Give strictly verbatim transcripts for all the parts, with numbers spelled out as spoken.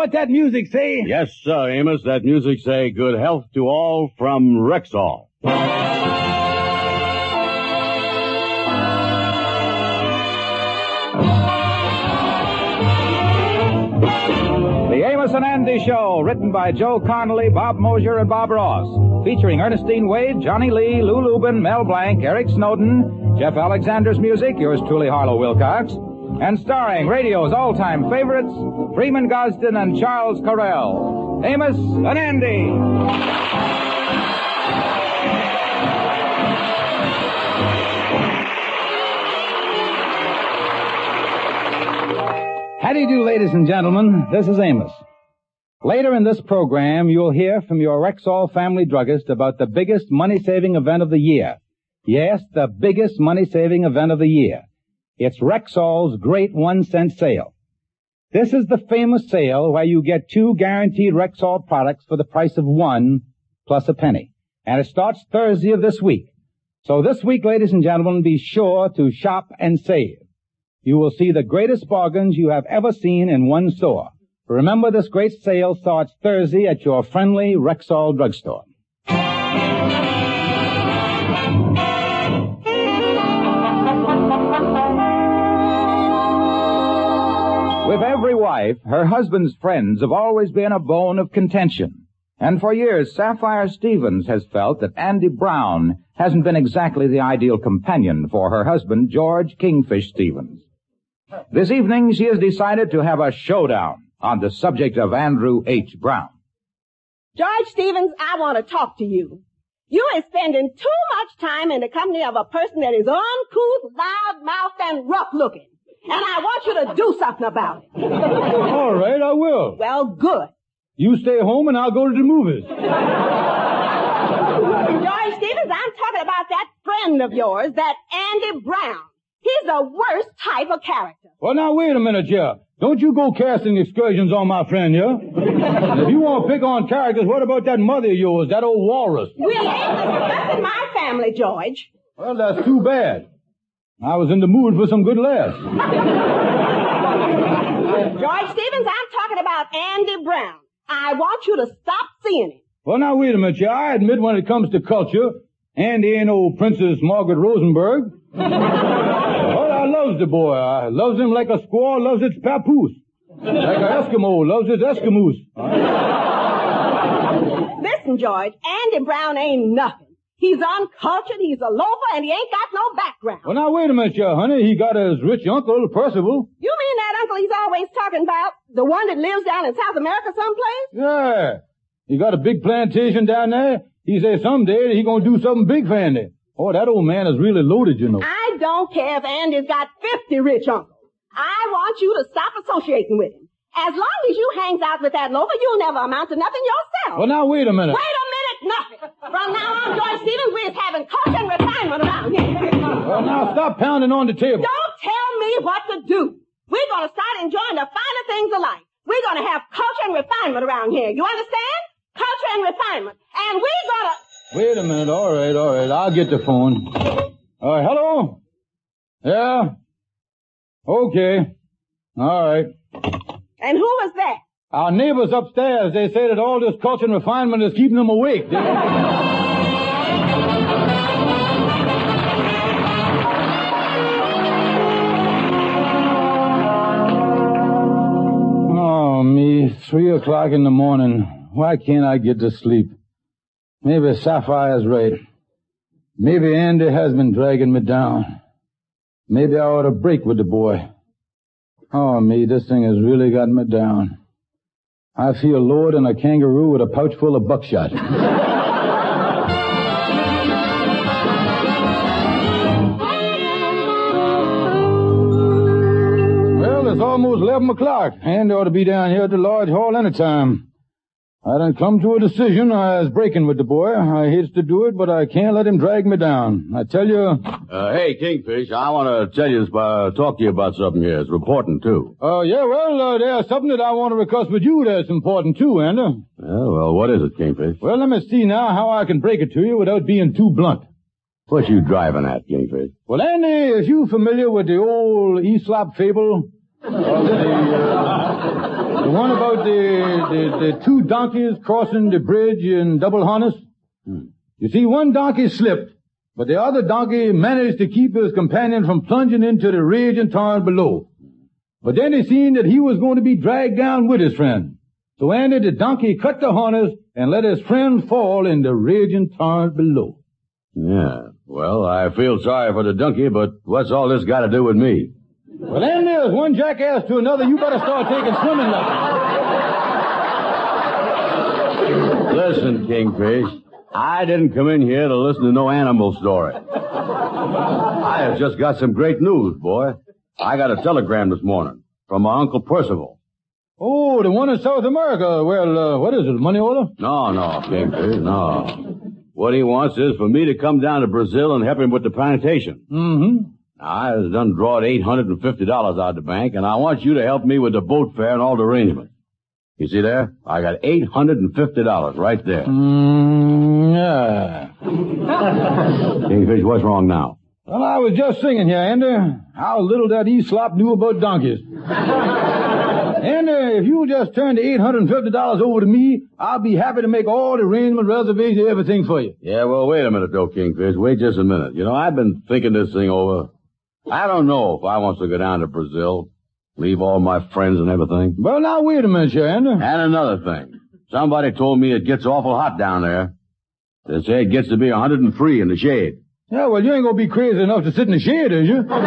what that music say? Yes, sir, Amos. That music say good health to all from Rexall. The Amos and Andy Show, written by Joe Connolly, Bob Mosier, and Bob Ross. Featuring Ernestine Wade, Johnny Lee, Lou Lubin, Mel Blanc, Eric Snowden, Jeff Alexander's music, yours truly, Harlow Wilcox. And starring radio's all-time favorites, Freeman Gosden and Charles Correll. Amos and Andy. How do you do, ladies and gentlemen? This is Amos. Later in this program, you'll hear from your Rexall family druggist about the biggest money-saving event of the year. Yes, the biggest money-saving event of the year. It's Rexall's Great One-Cent Sale. This is the famous sale where you get two guaranteed Rexall products for the price of one plus a penny. And it starts Thursday of this week. So this week, ladies and gentlemen, be sure to shop and save. You will see the greatest bargains you have ever seen in one store. Remember, this great sale starts Thursday at your friendly Rexall drugstore. With every wife, her husband's friends have always been a bone of contention. And for years, Sapphire Stevens has felt that Andy Brown hasn't been exactly the ideal companion for her husband, George Kingfish Stevens. This evening, she has decided to have a showdown on the subject of Andrew H. Brown. George Stevens, I want to talk to you. You are spending too much time in the company of a person that is uncouth, loud-mouthed, and rough-looking. And I want you to do something about it. All right, I will. Well, good. You stay home and I'll go to the movies. George Stevens, I'm talking about that friend of yours, that Andy Brown. He's the worst type of character. Well, now, wait a minute, yeah. Don't you go casting excursions on my friend, yeah? If you want to pick on characters, what about that mother of yours, that old walrus? We ain't discussing my family, George. Well, that's too bad. I was in the mood for some good laughs. George Stevens, I'm talking about Andy Brown. I want you to stop seeing him. Well, now, wait a minute, yeah. I admit when it comes to culture, Andy ain't old Princess Margaret Rosenberg. Well, I loves the boy. I loves him like a squaw loves its papoose. Like an Eskimo loves its Eskimos. Listen, George, Andy Brown ain't nothing. He's uncultured, he's a loafer, and he ain't got no background. Well, now, wait a minute, yeah, honey. He got his rich uncle, Percival. You mean that uncle he's always talking about? The one that lives down in South America someplace? Yeah. He got a big plantation down there. He says someday he gonna do something big for Andy. Oh, that old man is really loaded, you know. I don't care if Andy's got fifty rich uncles. I want you to stop associating with him. As long as you hangs out with that loafer, you'll never amount to nothing yourself. Well, now, wait a minute. Wait a minute, nothing. From now on, George Stevens, we're having culture and refinement around here. Well, now, stop pounding on the table. Don't tell me what to do. We're going to start enjoying the finer things of life. We're going to have culture and refinement around here. You understand? Culture and refinement. And we're going to... Wait a minute. All right, all right. I'll get the phone. All right, hello? Yeah? Okay. All right. And who was that? Our neighbors upstairs. They say that all this culture and refinement is keeping them awake. Oh, me. Three o'clock in the morning. Why can't I get to sleep? Maybe Sapphire's right. Maybe Andy has been dragging me down. Maybe I ought to break with the boy. Oh, me, this thing has really got me down. I feel lower than a kangaroo with a pouch full of buckshot. Well, it's almost eleven o'clock. Andy ought to be down here at the Lodge Hall any time. I done come to a decision. I was breaking with the boy. I hates to do it, but I can't let him drag me down. I tell you... Uh, hey, Kingfish, I want to tell you, uh, talk to you about something here. It's important, too. Oh, uh, yeah, well, uh, there's something that I want to discuss with you that's important, too, Andy. Yeah, well, what is it, Kingfish? Well, let me see now how I can break it to you without being too blunt. What you driving at, Kingfish? Well, Andy, is you familiar with the old Aesop fable? Of the, uh, The one about the, the, the two donkeys crossing the bridge in double harness? Hmm. You see, one donkey slipped, but the other donkey managed to keep his companion from plunging into the raging torrent below. But then he seen that he was going to be dragged down with his friend. So Andy, the donkey, cut the harness and let his friend fall in the raging torrent below. Yeah, well, I feel sorry for the donkey, but what's all this got to do with me? Well, Andy, as one jackass to another, you better start taking swimming lessons. Listen, Kingfish, I didn't come in here to listen to no animal story. I have just got some great news, boy. I got a telegram this morning from my Uncle Percival. Oh, the one in South America. Well, uh, what is it, money order? No, no, Kingfish, no. What he wants is for me to come down to Brazil and help him with the plantation. Mm-hmm. I has done drawed eight hundred fifty dollars out of the bank, and I want you to help me with the boat fare and all the arrangements. You see there? I got eight hundred fifty dollars right there. Mm, yeah. Kingfish, what's wrong now? Well, I was just singing here, Andy, how little that Aesop knew about donkeys. Andy, if you just turn the eight hundred fifty dollars over to me, I'll be happy to make all the arrangement, reservation, everything for you. Yeah, well, wait a minute, though, Kingfish. Wait just a minute. You know, I've been thinking this thing over. I don't know if I want to go down to Brazil, leave all my friends and everything. Well, now, wait a minute, here, Andy. And another thing. Somebody told me it gets awful hot down there. They say it gets to be one hundred three in the shade. Yeah, well, you ain't gonna be crazy enough to sit in the shade, is you? Well,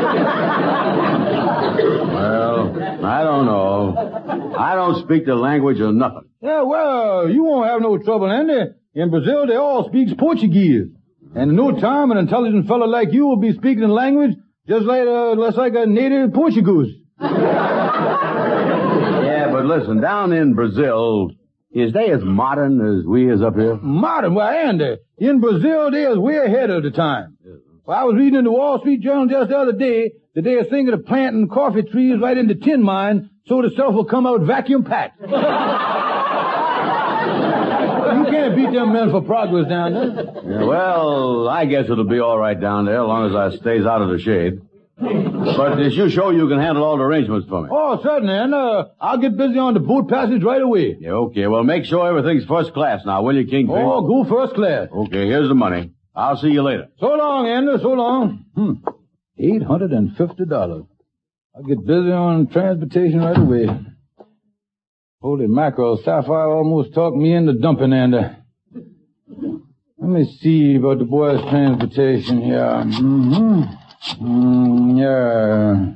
I don't know. I don't speak the language or nothing. Yeah, well, you won't have no trouble, Andy. In Brazil, they all speak Portuguese. And in no time, an intelligent fellow like you will be speaking the language just like, uh, just like a native Portuguese. Yeah, but listen, down in Brazil, is they as modern as we is up here? Modern? Well, Andy, in Brazil, they is way ahead of the time. Well, I was reading in the Wall Street Journal just the other day that they are thinking of planting coffee trees right in the tin mine so the stuff will come out vacuum packed. You can't beat them men for progress down there. Yeah, well, I guess it'll be all right down there as long as I stays out of the shade. But is you sure you can handle all the arrangements for me? Oh, certainly, and uh, I'll get busy on the boat passage right away. Yeah, okay. Well, make sure everything's first class now, will you, Kingfish? Oh, go first class. Okay, here's the money. I'll see you later. So long, Andy, so long. Hmm. eight hundred fifty dollars. I'll get busy on transportation right away. Holy mackerel, Sapphire almost talked me into dumping, Andy. Let me see about the boy's transportation here. Mm-hmm. Mm, yeah.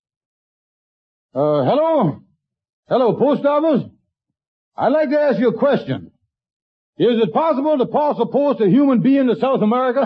Uh, hello? Hello, post office? I'd like to ask you a question. Is it possible to parcel post a human being to South America?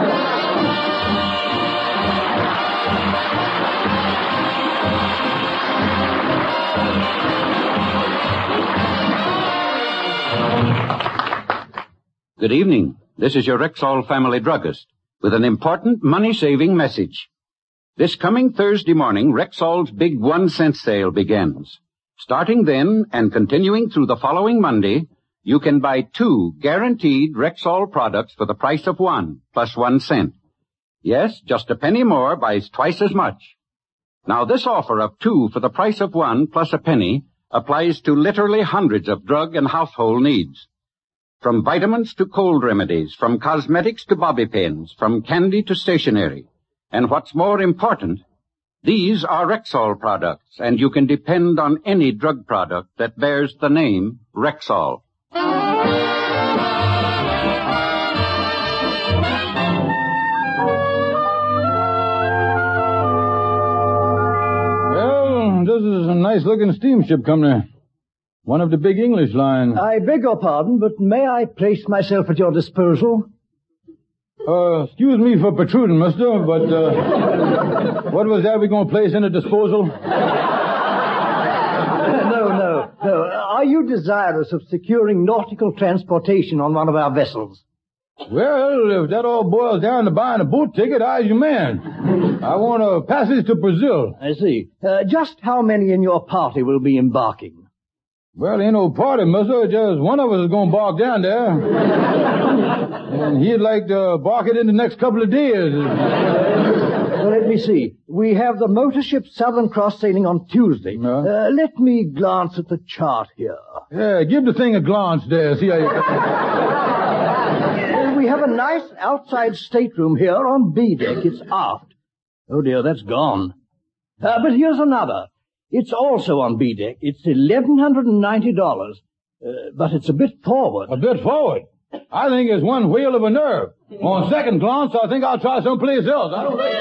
Good evening. This is your Rexall family druggist with an important money-saving message. This coming Thursday morning, Rexall's big one-cent sale begins. Starting then and continuing through the following Monday, you can buy two guaranteed Rexall products for the price of one, plus one cent. Yes, just a penny more buys twice as much. Now, this offer of two for the price of one, plus a penny, applies to literally hundreds of drug and household needs. From vitamins to cold remedies, from cosmetics to bobby pins, from candy to stationery. And what's more important, these are Rexall products, and you can depend on any drug product that bears the name Rexall. Well, this is a nice-looking steamship coming. One of the big English lines. I beg your pardon, but may I place myself at your disposal? Uh, excuse me for protruding, mister, but, uh, what was that we're going to place in a disposal? no, no, no. Are you desirous of securing nautical transportation on one of our vessels? Well, if that all boils down to buying a boat ticket, I's your man. I want a passage to Brazil. I see. Uh, just how many in your party will be embarking? Well, ain't no party, mister. Just one of us is going to bark down there. And he'd like to bark it in the next couple of days. Well, it me see. We have the motor ship Southern Cross sailing on Tuesday. No. Uh, let me glance at the chart here. Yeah, give the thing a glance there. See how you... Uh, we have a nice outside stateroom here on B deck. It's aft. Oh, dear, that's gone. Uh, but here's another. It's also on B deck. It's eleven ninety dollars. Uh, but it's a bit forward. A bit forward? I think it's one wheel of a nerve. On second glance, I think I'll try someplace else. I don't think...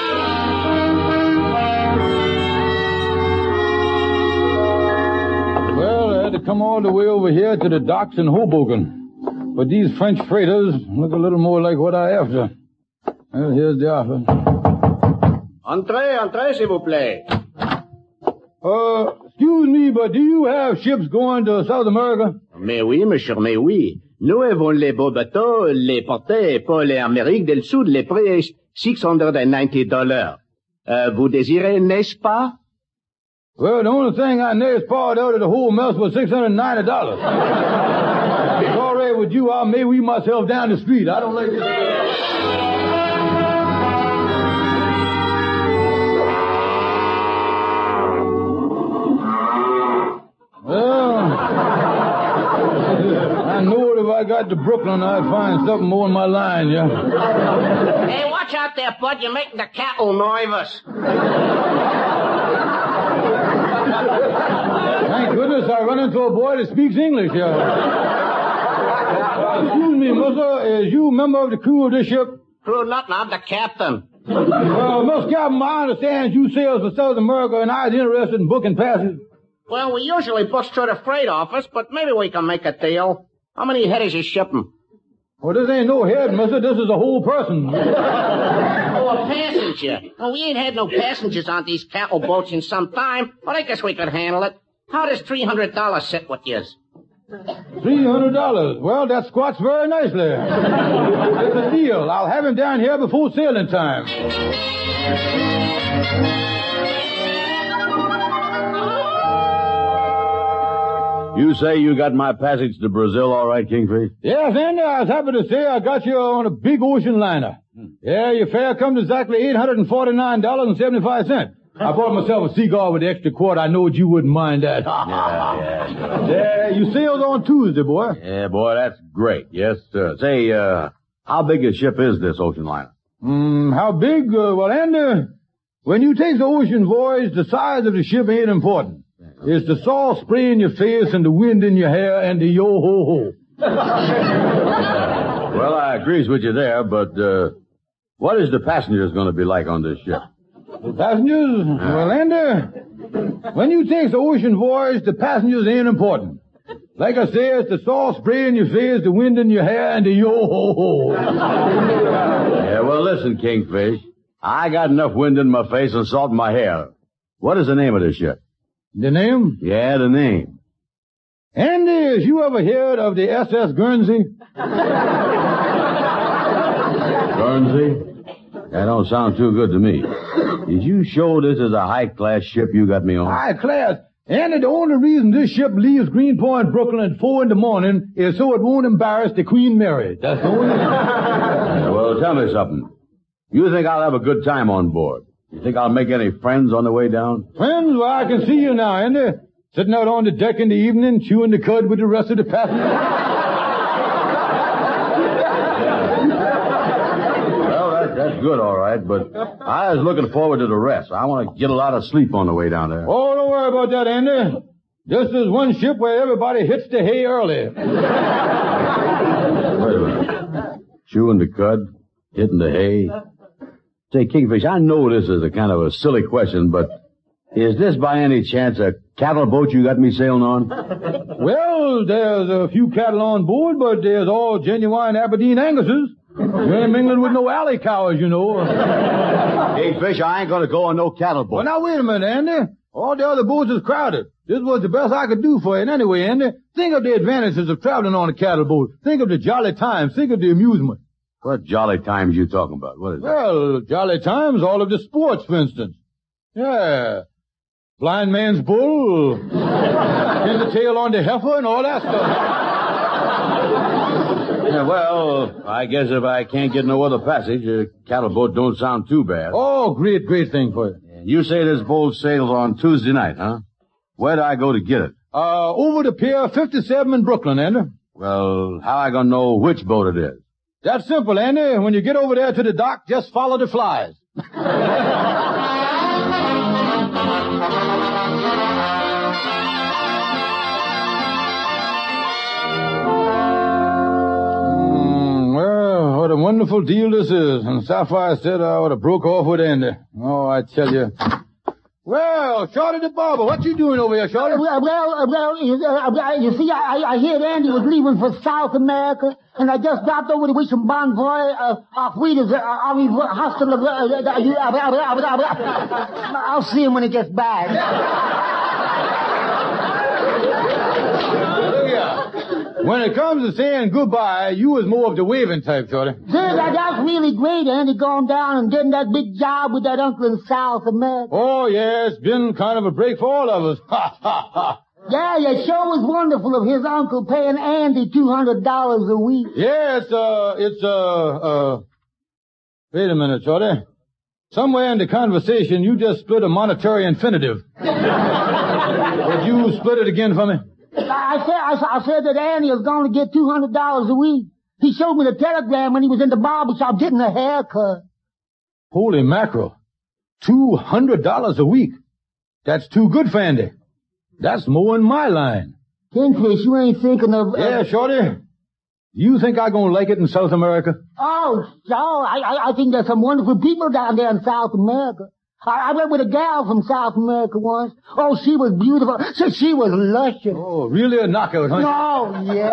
Well, I had to come all the way over here to the docks in Hoboken. But these French freighters look a little more like what I after. Well, here's the offer. Entrez, entrez, s'il vous plaît. Uh, excuse me, but do you have ships going to South America? Mais oui, monsieur, mais oui. Nous avons les beaux bateaux, les portés pour l'Amérique del Sud, les prix six hundred ninety dollars. Euh, vous désirez, n'est-ce pas? Well, the only thing I know is part out of the whole mess was six hundred ninety dollars. If it's all right with you, I'll may weave myself down the street. I don't like this. Well, I know that if I got to Brooklyn, I'd find something more in my line, yeah. Hey, watch out there, bud. You're making the cattle nervous. Thank goodness I run into a boy that speaks English, yeah. Uh, excuse me, mister, is you a member of the crew of this ship? Crew nothing, I'm the captain. Well, Mister Captain, I understand you sail for South America and I was interested in booking passes. Well, we usually book through the freight office, but maybe we can make a deal. How many headers you shipping? Well, this ain't no head, mister. This is a whole person. Oh, a passenger. Well, we ain't had no passengers on these cattle boats in some time, but I guess we could handle it. How does three hundred dollars sit with you? three hundred dollars. Well, that squats very nicely. It's a deal. I'll have him down here before sailing time. You say you got my passage to Brazil all right, Kingfish? Yes, Andy, I was happy to say I got you on a big ocean liner. Hmm. Yeah, your fare comes exactly eight hundred forty-nine dollars and seventy-five cents. I bought myself a cigar with the extra quart. I know you wouldn't mind that. yeah, yeah, sure. Yeah, you sailed on Tuesday, boy. Yeah, boy, that's great. Yes, sir. Say, uh, how big a ship is this ocean liner? Hmm, how big? Uh, well, Andy, when you take the ocean voyage, the size of the ship ain't important. It's the salt spray in your face and the wind in your hair and the yo-ho-ho. Well, I agrees with you there, but, uh, what is the passengers going to be like on this ship? The passengers? Yeah. Well, Andy, when you take the ocean voyage, the passengers ain't important. Like I say, it's the salt spray in your face, the wind in your hair, and the yo-ho-ho. Yeah, well, listen, Kingfish. I got enough wind in my face and salt in my hair. What is the name of this ship? The name? Yeah, the name. Andy, has you ever heard of the S S Guernsey? Guernsey? That don't sound too good to me. Did you show this as a high-class ship you got me on? High class? Andy, the only reason this ship leaves Greenpoint, Brooklyn at four in the morning is so it won't embarrass the Queen Mary. That's the only reason. Yeah, well, tell me something. You think I'll have a good time on board? You think I'll make any friends on the way down? Friends? Well, I can see you now, Andy. Sitting out on the deck in the evening, chewing the cud with the rest of the passengers. Well, that, that's good, all right, but I was looking forward to the rest. I want to get a lot of sleep on the way down there. Oh, don't worry about that, Andy. This is one ship where everybody hits the hay early. Wait a minute. Chewing the cud, hitting the hay. Say, Kingfish, I know this is a kind of a silly question, but is this by any chance a cattle boat you got me sailing on? Well, there's a few cattle on board, but there's all genuine Aberdeen Angus's. You ain't mingling with no alley cows, you know. Kingfish, I ain't gonna go on no cattle boat. Well, now, wait a minute, Andy. All the other boats is crowded. This was the best I could do for you. And anyway, Andy, think of the advantages of traveling on a cattle boat. Think of the jolly times. Think of the amusement. What jolly times you talking about? What is that? Well, jolly times, all of the sports, for instance. Yeah. Blind man's bull, pin the tail on the heifer, and all that stuff. Yeah, well, I guess if I can't get no other passage, a cattle boat don't sound too bad. Oh, Oh, great, great thing for you. You say this boat sails on Tuesday night, huh? Where'd I go to get it? Uh, over to Pier fifty-seven in Brooklyn, Andy. Well, how I gonna know which boat it is? That's simple, Andy. When you get over there to the dock, just follow the flies. mm, well, what a wonderful deal this is. And Sapphire said I would have broke off with Andy. Oh, I tell you. Well, Shorty the barber, what you doing over here, Shorty? Well, well, well you, uh, you see, I, I heard Andy was leaving for South America, and I just dropped over to wish him bon voyage, uh, auf Wiedersehen, uh, hasta la, I'll see him when he gets back. When it comes to saying goodbye, you was more of the waving type, Shorty. Dude, that, that's really great, Andy, going down and getting that big job with that uncle in South America. Oh, yeah, it's been kind of a break for all of us. Ha, ha, ha. Yeah, yeah, sure was wonderful of his uncle paying Andy two hundred dollars a week. Yeah, it's, uh, it's, uh, uh, wait a minute, Shorty. Somewhere in the conversation, you just split a monetary infinitive. Would you split it again for me? I said, I, I said that Andy is going to get two hundred dollars a week. He showed me the telegram when he was in the barber shop getting a haircut. Holy mackerel. two hundred dollars a week. That's too good for Andy. That's more in my line. Kingfish, you ain't thinking of... Uh, yeah, Shorty. You think I'm going to like it in South America? Oh, so I, I, I think there's some wonderful people down there in South America. I, I went with a gal from South America once. Oh, she was beautiful. She, she was luscious. Oh, really a knockout, huh? Oh, yeah.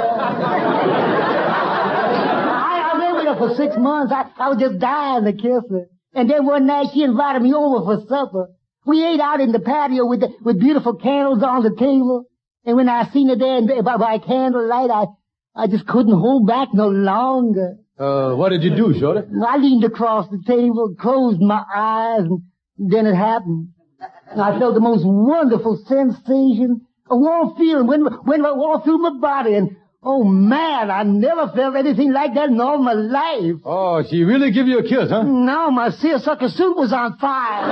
I, I went with her for six months. I, I was just dying to kiss her. And then one night she invited me over for supper. We ate out in the patio with the, with beautiful candles on the table. And when I seen her there in, by, by candlelight, I, I just couldn't hold back no longer. Uh, what did you do, Shorty? I leaned across the table, closed my eyes, and then it happened. I felt the most wonderful sensation, a warm feeling went, went all through my body, and oh man, I never felt anything like that in all my life. Oh, she really give you a kiss, huh? No, my seersucker suit was on fire.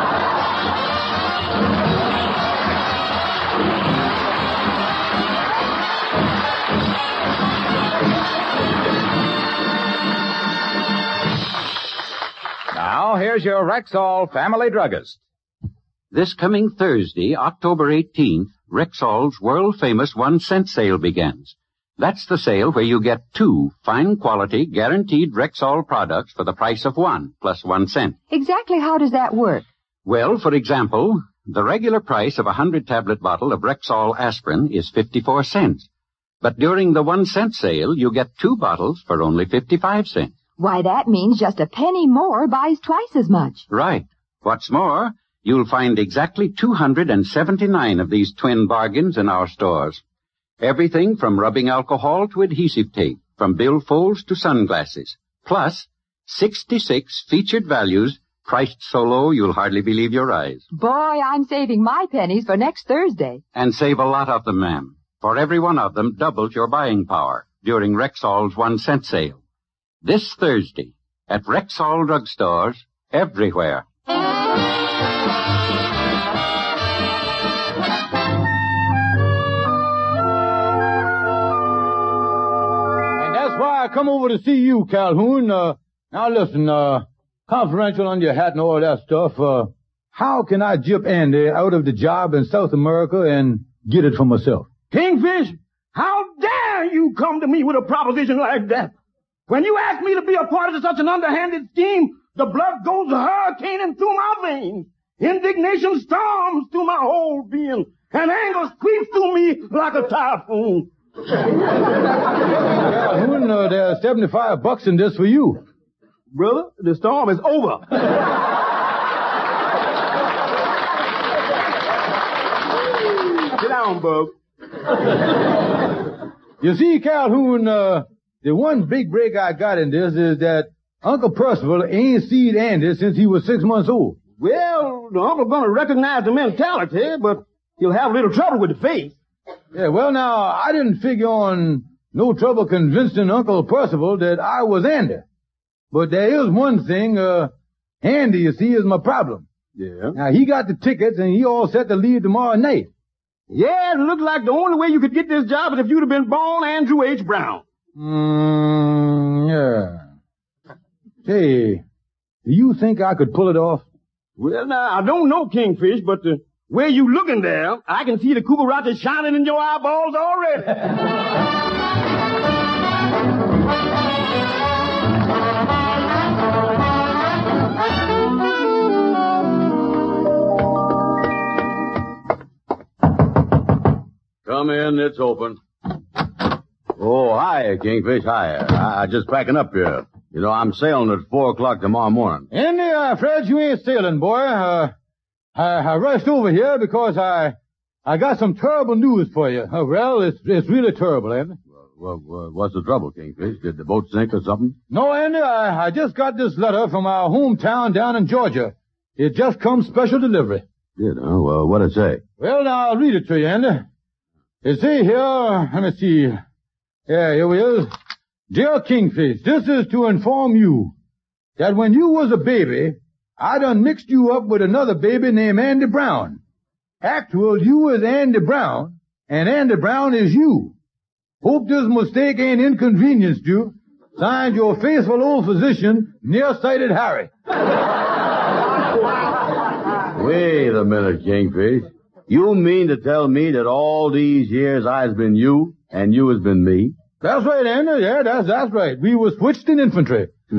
Now, here's your Rexall Family Druggist. This coming Thursday, October eighteenth, Rexall's world-famous one-cent sale begins. That's the sale where you get two fine-quality, guaranteed Rexall products for the price of one, plus one cent. Exactly how does that work? Well, for example, the regular price of a hundred-tablet bottle of Rexall aspirin is fifty-four cents. But during the one-cent sale, you get two bottles for only fifty-five cents. Why, that means just a penny more buys twice as much. Right. What's more, you'll find exactly two hundred seventy-nine of these twin bargains in our stores. Everything from rubbing alcohol to adhesive tape, from billfolds to sunglasses, plus sixty-six featured values priced so low you'll hardly believe your eyes. Boy, I'm saving my pennies for next Thursday. And save a lot of them, ma'am. For every one of them doubles your buying power during Rexall's one-cent sale. This Thursday at Rexall drugstores everywhere. And that's why I come over to see you, Calhoun. Uh, now listen, uh, confidential on your hat and all that stuff. Uh, how can I jip Andy out of the job in South America and get it for myself? Kingfish, how dare you come to me with a proposition like that? When you ask me to be a part of such an underhanded scheme, the blood goes hurricaning through my veins. Indignation storms through my whole being, and anger sweeps through me like a typhoon. Calhoun, uh, there's seventy-five bucks in this for you. Brother, the storm is over. Sit down, Bub. You see, Calhoun, uh, the one big break I got in this is that Uncle Percival ain't seen Andy since he was six months old. Well, the uncle's gonna recognize the mentality, but he'll have a little trouble with the face. Yeah, well, now, I didn't figure on no trouble convincing Uncle Percival that I was Andy. But there is one thing, uh, Andy, you see, is my problem. Yeah? Now, he got the tickets, and he all set to leave tomorrow night. Yeah, it looked like the only way you could get this job is if you'd have been born Andrew H. Brown. Mm, yeah. Say, do you think I could pull it off? Well, now, I don't know, Kingfish, but the way you looking there, I can see the cucaracha shining in your eyeballs already. Come in, it's open. Oh, hi, Kingfish, hi. I, I just packing up here. You know, I'm sailing at four o'clock tomorrow morning. Andy, I'm afraid you ain't sailing, boy. Uh, I, I rushed over here because I I got some terrible news for you. Uh, well, it's it's really terrible, Andy. Well, well, what's the trouble, Kingfish? Did the boat sink or something? No, Andy, I, I just got this letter from our hometown down in Georgia. It just come special delivery. Did, huh? Well, what'd it say? Well, now, I'll read it to you, Andy. It say here, let me see. Yeah, here we is. Dear Kingfish, this is to inform you that when you was a baby, I done mixed you up with another baby named Andy Brown. Actual, you is Andy Brown, and Andy Brown is you. Hope this mistake ain't inconvenienced you. Signed, your faithful old physician, Nearsighted Harry. Wait a minute, Kingfish. You mean to tell me that all these years I's been you, and you has been me? That's right, Andy. Yeah, that's, that's right. We were switched in infantry. See,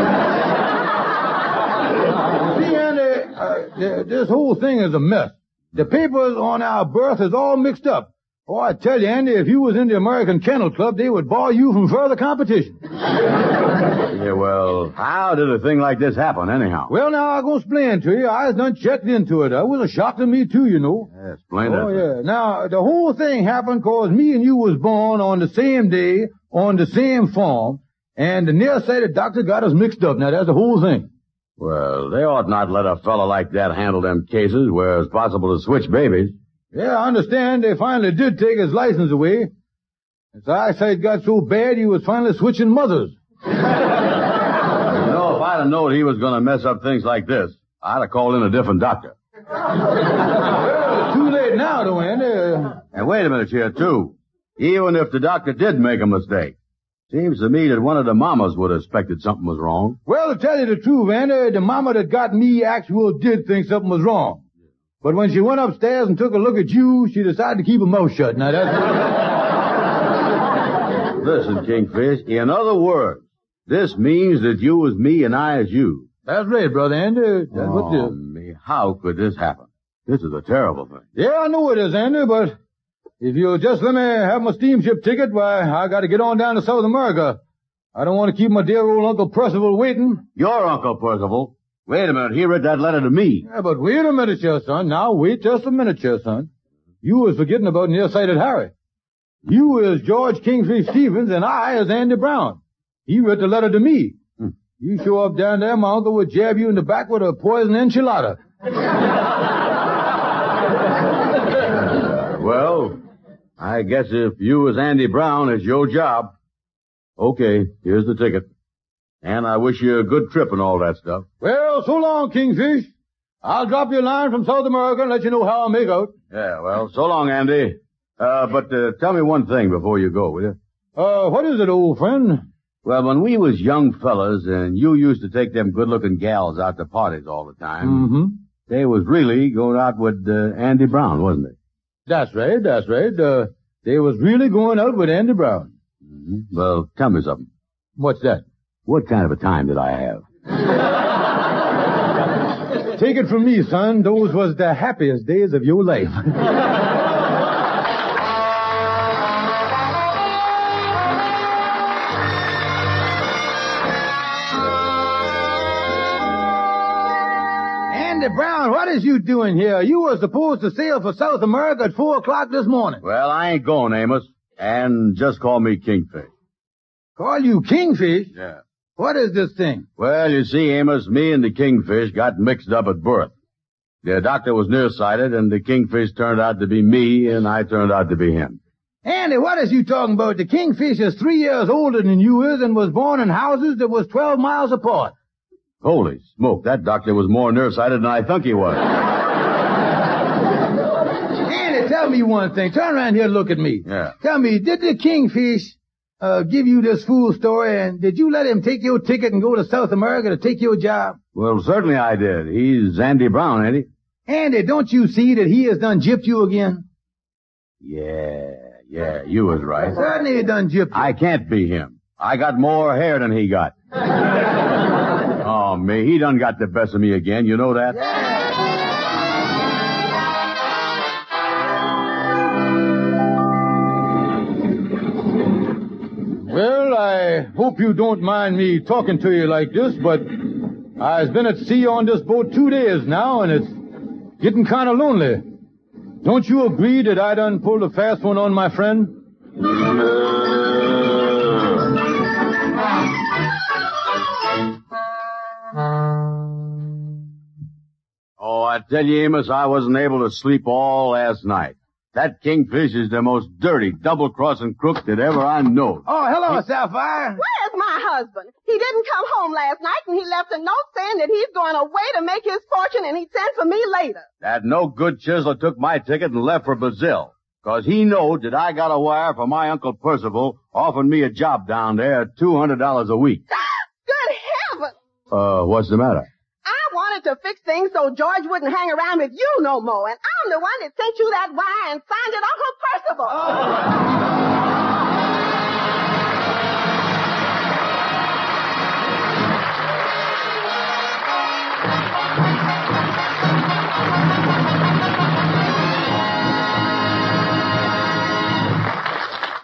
Andy, uh, this whole thing is a mess. The papers on our birth is all mixed up. Oh, I tell you, Andy, if you was in the American Kennel Club, they would bar you from further competition. Yeah, well, how did a thing like this happen, anyhow? Well, now, I'm going to explain to you. I done checked into it. It was a shock to me, too, you know. Yeah, explain that. Oh, yeah. Now, the whole thing happened because me and you was born on the same day, on the same farm, and the nearsighted doctor got us mixed up. Now, that's the whole thing. Well, they ought not let a fella like that handle them cases where it's possible to switch babies. Yeah, I understand they finally did take his license away. His eyesight got so bad he was finally switching mothers. You know, if I'd have known he was going to mess up things like this, I'd have called in a different doctor. Well, it's too late now, though, Andy. And wait a minute here, too. Even if the doctor did make a mistake, seems to me that one of the mamas would have suspected something was wrong. Well, to tell you the truth, Andy, the mama that got me actual did think something was wrong. But when she went upstairs and took a look at you, she decided to keep her mouth shut. Now, that's... Listen, Kingfish, in other words, this means that you is me and I is you. That's right, brother Andy. That's oh, what it is. Me, how could this happen? This is a terrible thing. Yeah, I know it is, Andy, but if you'll just let me have my steamship ticket, why, I gotta get on down to South America. I don't want to keep my dear old Uncle Percival waiting. Your Uncle Percival? Wait a minute, he read that letter to me. Yeah, but wait a minute, here, son. Now, wait just a minute, here, son. You was forgetting about Nearsighted Harry. You is George Kingfish Stevens, and I is Andy Brown. He read the letter to me. Hmm. You show up down there, my uncle would jab you in the back with a poison enchilada. Well, I guess if you is Andy Brown, it's your job. Okay, here's the ticket. And I wish you a good trip and all that stuff. Well, so long, Kingfish. I'll drop you a line from South America and let you know how I make out. Yeah, well, so long, Andy. Uh, but uh, tell me one thing before you go, will you? Uh, what is it, old friend? Well, when we was young fellas and you used to take them good-looking gals out to parties all the time, mm-hmm. they was really going out with uh, Andy Brown, wasn't they? That's right, that's right. Uh, they was really going out with Andy Brown. Mm-hmm. Well, tell me something. What's that? What kind of a time did I have? Take it from me, son. Those was the happiest days of your life. Andy Brown, what is you doing here? You were supposed to sail for South America at four o'clock this morning. Well, I ain't going, Amos. And just call me Kingfish. Call you Kingfish? Yeah. What is this thing? Well, you see, Amos, me and the Kingfish got mixed up at birth. The doctor was nearsighted, and the Kingfish turned out to be me, and I turned out to be him. Andy, what is you talking about? The Kingfish is three years older than you is and was born in houses that was twelve miles apart. Holy smoke, that doctor was more nearsighted than I think he was. Andy, tell me one thing. Turn around here and look at me. Yeah. Tell me, did the Kingfish uh, give you this fool story, and did you let him take your ticket and go to South America to take your job? Well, certainly I did. He's Andy Brown, ain't he? Andy, don't you see that he has done gypped you again? Yeah, yeah, you was right. Certainly he done gypped you. I can't be him. I got more hair than he got. Oh, me, he done got the best of me again, you know that? Well, I hope you don't mind me talking to you like this, but I've been at sea on this boat two days now, and it's getting kind of lonely. Don't you agree that I done pulled a fast one on my friend? Oh, I tell you, Amos, I wasn't able to sleep all last night. That Kingfish is the most dirty, double-crossing crook that ever I know. Oh, hello, Sapphire. Where's my husband? He didn't come home last night, and he left a note saying that he's going away to make his fortune, and he'd send for me later. That no-good chisel took my ticket and left for Brazil. Cause he knowed that I got a wire from my Uncle Percival offering me a job down there at two hundred dollars a week. Good heavens! Uh, what's the matter? I wanted to fix things so George wouldn't hang around with you no more, and I'm the one that sent you that wire and signed it Uncle Percival. Oh.